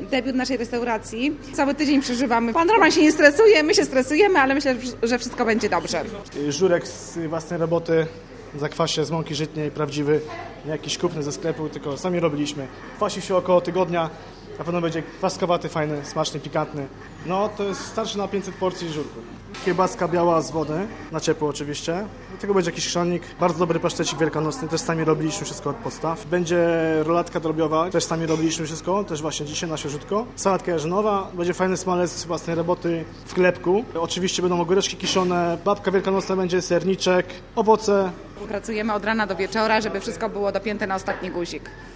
debiut naszej restauracji. Cały tydzień przeżywamy. Pan Roman się nie stresuje, my się stresujemy, ale myślę, że wszystko będzie dobrze. Żurek z własnej roboty, zakwasie z mąki żytniej, prawdziwy, nie jakiś kupny ze sklepu, tylko sami robiliśmy. Kwasił się około tygodnia, na pewno będzie kwaskowaty, fajny, smaczny, pikantny. No to jest starszy na 500 porcji żurku. Kiełbaska biała z wody, na ciepło oczywiście. Do tego będzie jakiś chrzanik, bardzo dobry pasztecik wielkanocny, też sami robiliśmy wszystko od podstaw. Będzie rolatka drobiowa, też sami robiliśmy wszystko, też właśnie dzisiaj na świeżutko. Sałatka jarzynowa, będzie fajny smalec z własnej roboty w chlebku. Oczywiście będą ogóreczki kiszone, babka wielkanocna będzie, serniczek, owoce. Pracujemy od rana do wieczora, żeby wszystko było dopięte na ostatni guzik.